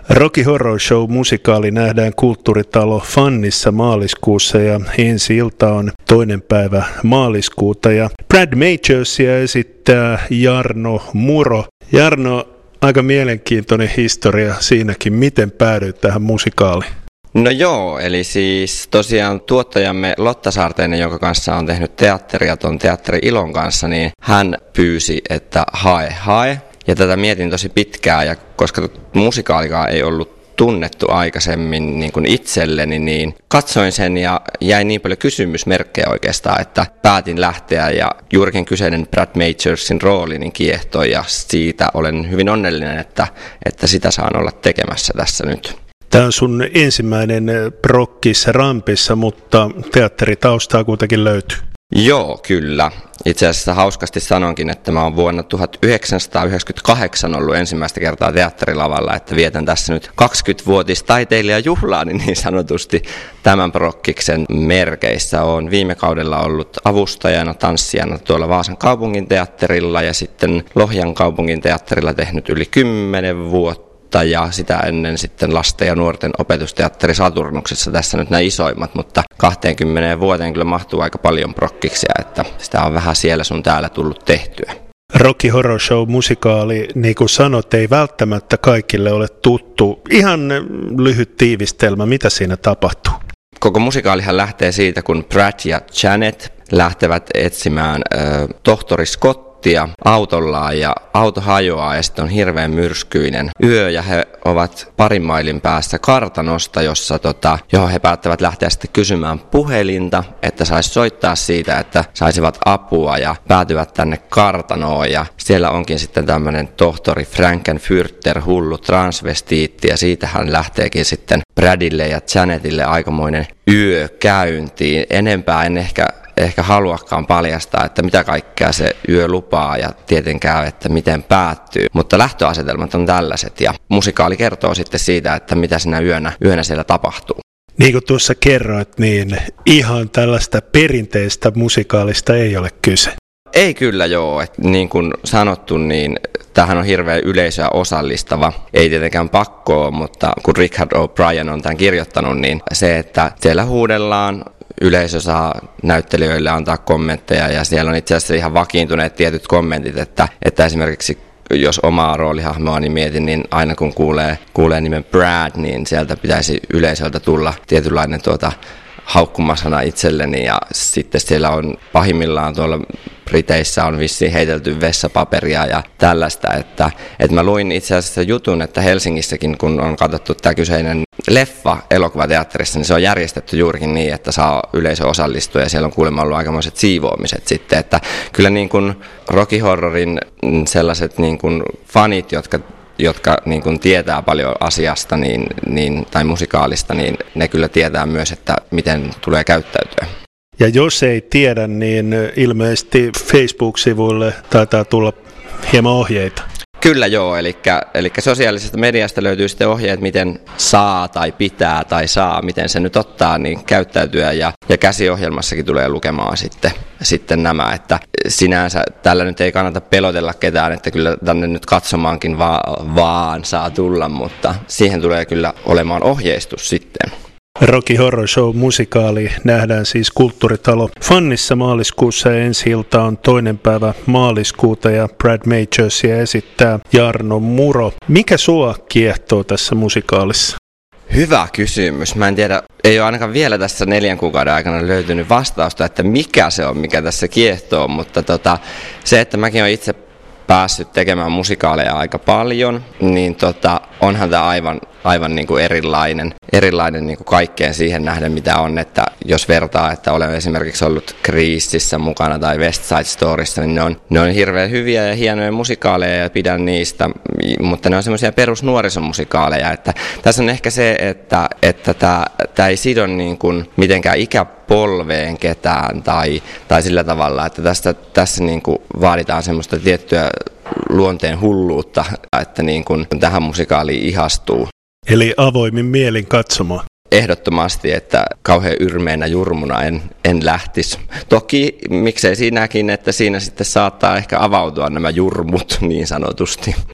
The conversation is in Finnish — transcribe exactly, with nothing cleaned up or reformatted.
Rocky Horror Show -musikaali nähdään Kulttuuritalo Fannissa maaliskuussa ja ensi ilta on toinen päivä maaliskuuta. Ja Brad Majorsia esittää Jarno Muro. Jarno, aika mielenkiintoinen historia siinäkin, miten päädyit tähän musikaaliin. No joo, eli siis tosiaan tuottajamme Lotta Saarteinen, jonka kanssa on tehnyt teatteria tuon Teatteri Ilon kanssa, niin hän pyysi, että hae, hae. Ja tätä mietin tosi pitkään, ja koska musikaalikaan ei ollut tunnettu aikaisemmin niin kuin itselleni, niin katsoin sen ja jäi niin paljon kysymysmerkkejä oikeastaan, että päätin lähteä ja juurikin kyseinen Brad Majorsin rooli niin kiehtoi, ja siitä olen hyvin onnellinen, että, että sitä saan olla tekemässä tässä nyt. Tämä on sun ensimmäinen prokkis rampissa, mutta teatteritaustaa kuitenkin löytyy. Joo, kyllä. Itse asiassa hauskasti sanonkin, että mä oon vuonna tuhatyhdeksänsataayhdeksänkymmentäkahdeksan ollut ensimmäistä kertaa teatterilavalla, että vietän tässä nyt kaksikymmenvuotis taiteilijajuhlaani niin sanotusti tämän prokkiksen merkeissä. Oon viime kaudella ollut avustajana, tanssijana tuolla Vaasan kaupungin teatterilla ja sitten Lohjan kaupungin teatterilla tehnyt yli kymmenen vuotta. Ja sitä ennen sitten lasten ja nuorten opetusteatteri Saturnuksessa, tässä nyt nämä isoimmat, mutta kaksikymmentä vuoteen kyllä mahtuu aika paljon prokkiksia, että sitä on vähän siellä sun täällä tullut tehtyä. Rocky Horror Show -musikaali, niin kuin sanot, ei välttämättä kaikille ole tuttu. Ihan lyhyt tiivistelmä, mitä siinä tapahtuu? Koko musikaalihan lähtee siitä, kun Brad ja Janet lähtevät etsimään äh, tohtori Scott autollaan ja auto hajoaa ja sitten on hirveän myrskyinen yö ja he ovat parin mailin päässä kartanosta, jossa tota, johon he päättävät lähteä sitten kysymään puhelinta, että saisi soittaa siitä, että saisivat apua ja päätyvät tänne kartanoon ja siellä onkin sitten tämmöinen tohtori Frankenfurter, hullu transvestiitti ja siitä hän lähteekin sitten Bradille ja Janetille aikamoinen yö käyntiin. Enempää en ehkä ehkä haluakaan paljastaa, että mitä kaikkea se yö lupaa ja tietenkään, että miten päättyy. Mutta lähtöasetelmat on tällaiset ja musikaali kertoo sitten siitä, että mitä siinä yönä, yönä siellä tapahtuu. Niin kuin tuossa kerroit, niin ihan tällaista perinteistä musikaalista ei ole kyse. Ei kyllä joo, että niin kuin sanottu, niin tämähän on hirveän yleisöä osallistava. Ei tietenkään pakkoa, mutta kun Richard O'Brien on tämän kirjoittanut, niin se, että siellä huudellaan, yleisö saa näyttelijöille antaa kommentteja ja siellä on itse asiassa ihan vakiintuneet tietyt kommentit, että, että esimerkiksi jos omaa roolihahmoa niin mietin, niin aina kun kuulee, kuulee nimen Brad, niin sieltä pitäisi yleisöltä tulla tietynlainen tuota haukkumasana itselleni ja sitten siellä on pahimmillaan tuolla Briteissä on vissiin heitelty vessapaperia ja tällaista, että, että mä luin itse asiassa jutun, että Helsingissäkin kun on katsottu tämä kyseinen leffa elokuvateatterissa, niin se on järjestetty juurikin niin, että saa yleisö osallistua ja siellä on kuulemma ollut aikamoiset siivoamiset sitten, että kyllä niin kuin Rocky Horrorin sellaiset niin kuin fanit, jotka jotka niin kuin tietää paljon asiasta niin, niin, tai musikaalista, niin ne kyllä tietää myös, että miten tulee käyttäytyä. Ja jos ei tiedä, niin ilmeisesti Facebook-sivuille taitaa tulla hieman ohjeita. Kyllä joo, eli, eli sosiaalisesta mediasta löytyy sitten ohjeet, miten saa tai pitää tai saa, miten se nyt ottaa, niin käyttäytyä ja, ja käsiohjelmassakin tulee lukemaan sitten, sitten nämä, että sinänsä tällä nyt ei kannata pelotella ketään, että kyllä tänne nyt katsomaankin vaan, vaan saa tulla, mutta siihen tulee kyllä olemaan ohjeistus sitten. Rocky Horror Show -musikaali nähdään siis Kulttuuritalo Fannissa maaliskuussa ja ensi ilta on toinen päivä maaliskuuta ja Brad Majorsia esittää Jarno Muro. Mikä sua kiehtoo tässä musikaalissa? Hyvä kysymys. Mä en tiedä, ei ole ainakaan vielä tässä neljän kuukauden aikana löytynyt vastausta, että mikä se on, mikä tässä kiehtoo, mutta tota, se, että mäkin olen itse päässyt tekemään musikaaleja aika paljon, niin tota, onhan tämä aivan, aivan niin kuin erilainen, erilainen niin kuin kaikkeen siihen nähden, mitä on, että jos vertaa, että olen esimerkiksi ollut Greasessä mukana tai West Side Storyssa, niin ne on, ne on hirveän hyviä ja hienoja musikaaleja ja pidän niistä, mutta ne on semmoisia perusnuorisomusikaaleja, että tässä on ehkä se, että, että tämä, tämä ei sido niin kuin mitenkään ikäpolveen ketään tai, tai sillä tavalla, että tästä, tässä niin kuin vaaditaan semmoista tiettyä luonteen hulluutta, että niin kuin tähän musikaaliin ihastuu. Eli avoimin mielin katsomaan. Ehdottomasti, että kauhean yrmeenä jurmuna en, en lähtisi. Toki miksei siinäkin, että siinä sitten saattaa ehkä avautua nämä jurmut niin sanotusti.